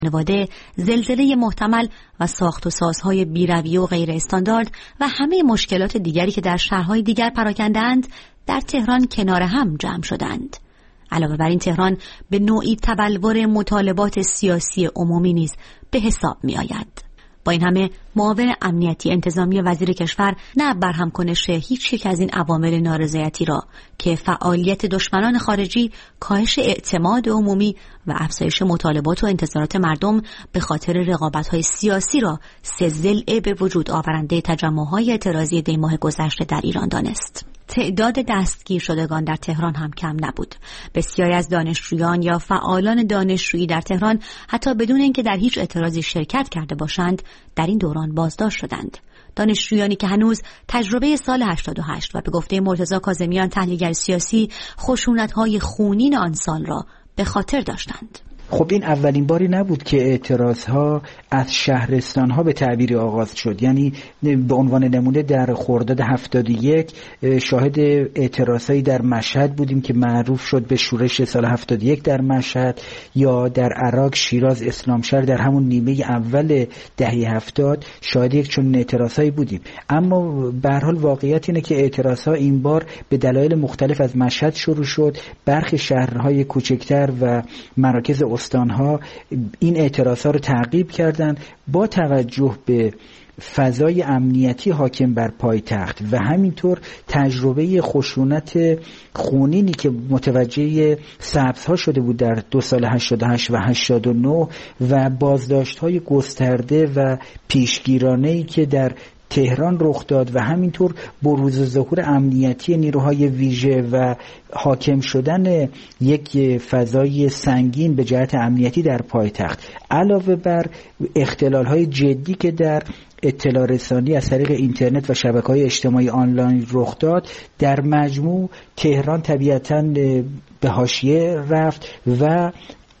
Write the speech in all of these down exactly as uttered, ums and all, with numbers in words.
خانواده، زلزله محتمل و ساخت و سازهای بی‌رویه و غیر استاندارد و همه مشکلات دیگری که در شهرهای دیگر پراکنده‌اند در تهران کنار هم جمع شدند. علاوه بر این تهران به نوعی تبلور مطالبات سیاسی عمومی نیز به حساب می آید. با این همه معاون امنیتی انتظامی وزیر کشور نه برهم کنش هیچ یک از این عوامل نارضایتی را که فعالیت دشمنان خارجی، کاهش اعتماد عمومی و افزایش مطالبات و انتظارات مردم به خاطر رقابت‌های سیاسی را سه ضلع به وجود آورنده تجمع‌های اعتراضی دی ماه گذشته در ایران دانست. تعداد دستگیر شدگان در تهران هم کم نبود. بسیاری از دانشجویان یا فعالان دانشجویی در تهران حتی بدون اینکه در هیچ اعتراضی شرکت کرده باشند در این دوران بازداشت شدند. دانشجویانی که هنوز تجربه سال هشتاد و هشت و به گفته مرتضی کاظمیان تحلیلگر سیاسی خشونت‌های خونین آن سال را به خاطر داشتند. خب این اولین باری نبود که اعتراضها از شهرستانها به تعبیری آغاز شد. یعنی به عنوان نمونه در خرداد هفتاد و یک شاهد اعتراضهایی در مشهد بودیم که معروف شد به شورش سال هفتاد و یک در مشهد، یا در عراق شیراز اسلامشهر در همون نیمه اول دهه هفتاد شاهد یک چنین اعتراضهایی بودیم. اما به هر حال واقعیت اینه که اعتراضها این بار به دلایل مختلف از مشهد شروع شد. برخی شهرهای کوچکتر و مراکز استانها این اعتراضها رو تعقیب کردند با توجه به فضای امنیتی حاکم بر پایتخت و همینطور تجربه خشونت خونینی که متوجه سبزها شده بود در دو سال هشتاد و هشت و هشتاد و نه و بازداشت‌های گسترده و پیشگیرانه‌ای که در تهران رخ داد و همینطور بروز و ظهور امنیتی نیروهای ویژه و حاکم شدن یک فضای سنگین به جهت امنیتی در پایتخت، علاوه بر اختلال‌های جدی که در اطلاع رسانی از طریق اینترنت و شبکه‌های اجتماعی آنلاین رخ داد، در مجموع تهران طبیعتاً به حاشیه رفت و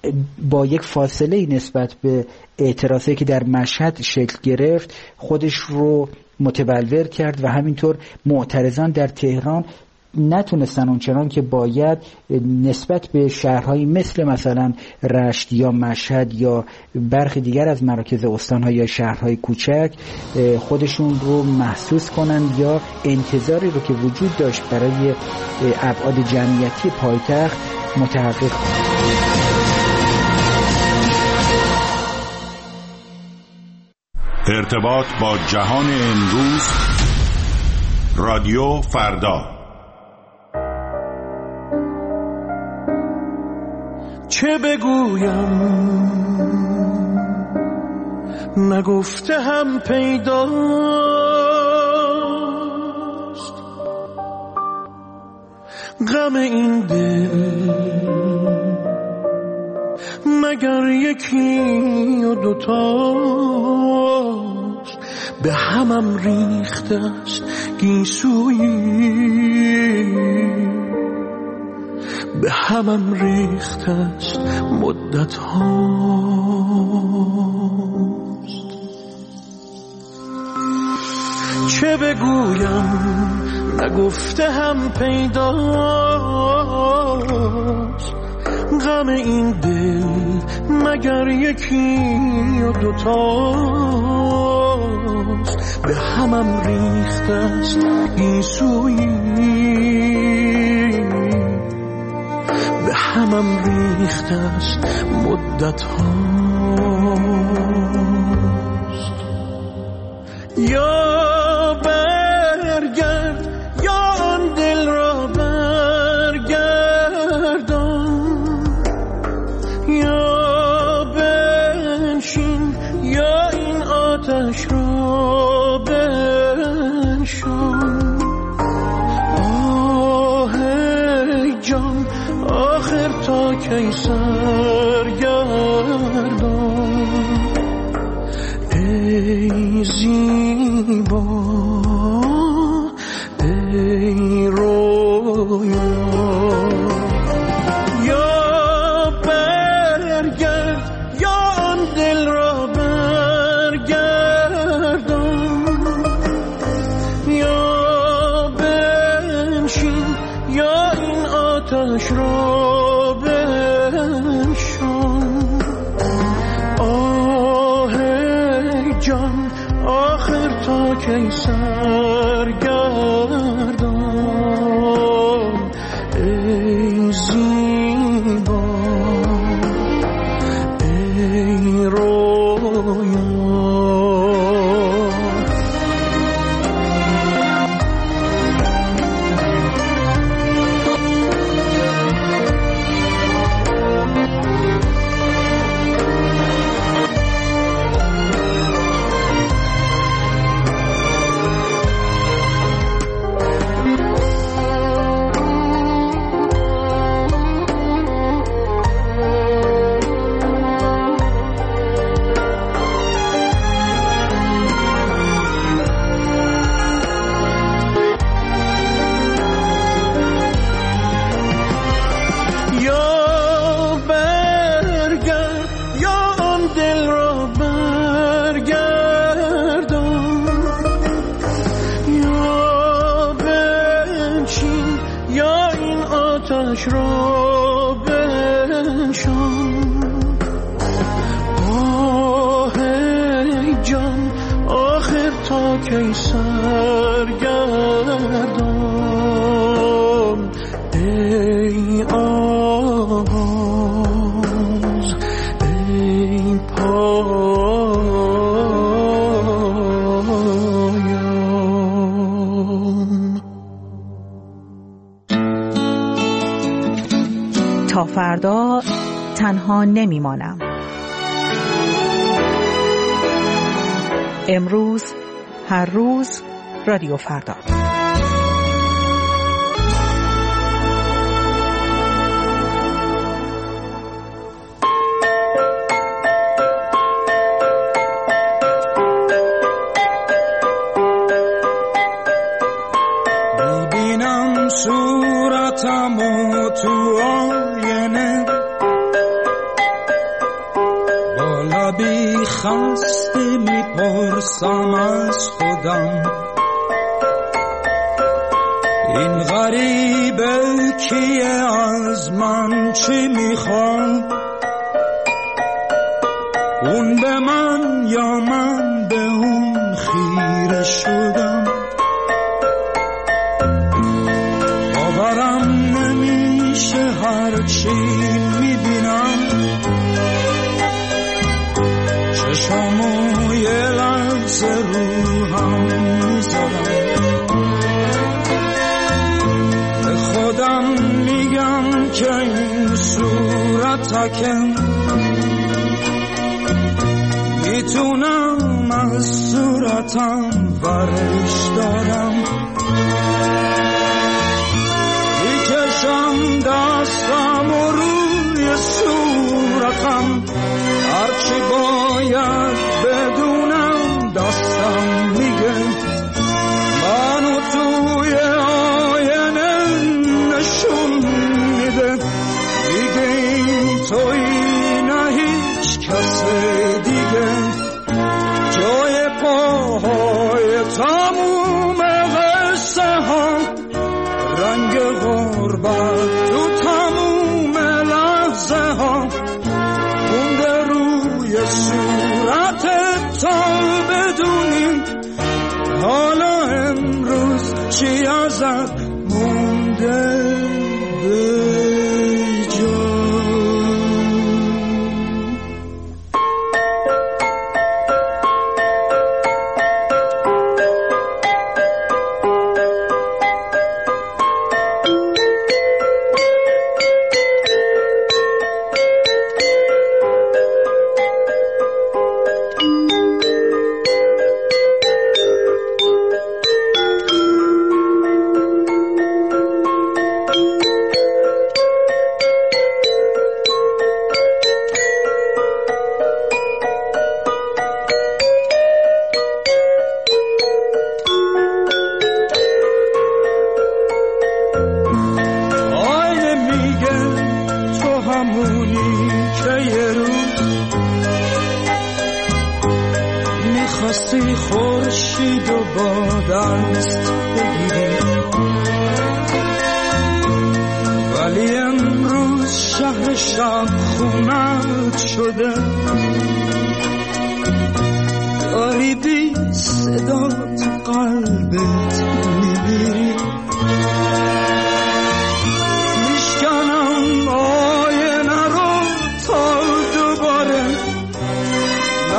با یک فاصله نسبت به اعتراضی که در مشهد شکل گرفت خودش رو متبلور کرد و همینطور معترضان در تهران نتونستن اونچنان که باید نسبت به شهرهایی مثل مثلا رشت یا مشهد یا برخی دیگر از مراکز استان‌ها یا شهرهای کوچک خودشون رو محسوس کنن یا انتظاری رو که وجود داشت برای ابعاد جمعیتی پایتخت متحقق کنن. ارتباط با جهان امروز، رادیو فردا. چه بگویم نگفته هم پیداست، غم این دل مگر یکی و دوتاست، به همم ریخته است گیسویی، به همم ریخته است مدت هاست. چه بگویم نگفته هم پیداست، غم این دل مگر یکی و دوتاست، به همم ریخته است گیسویی، به همم ریخته است مدت هاست. یا برگرد یا آن دل را برگردان، یا بنشین یا این آتش را بنشان. آه ای جان آخر تا کی سرگردان، ای زیبا ای رویا. یا برگرد یا آن دل را برگردان، یا بنشین یا این آتش را بنشان. کی سرگردان ای زیبا ای رویا آتش را بنشان آه ای جان آخر تا کی سرگردان ای آواز ای پایان. تا فردا تنها نمیمانم. امروز، هر روز، رادیو فردا. میبینم صورتم و تو آینه با لبی خسته میپرسم از خودم این غریبه کیه از من چی میخواد اون به من یا من به اون خیره شدم باورم نمیشه هرچی میبینم چشامو یه لحظه رو هم میذارم به خودم میگم که این صورتکم میتونم از صورتم ورش دارم میکشم دستم و روی صورتم هرچی باید بدونم دستم میگه منو توی آینه نشون میده دیگه این تویی نه هیچ کس دیگه جای پاهای تموم قصه ها رنگ غربت تو تموم لحظه ها مونده روی صورتت تا بدونیم حالا امروز چی ازت مونده به جا. همونی که یه روز میخواستی خورشید و با دست بگیری ولی امروز شهر شب خونت شده داری بی صدات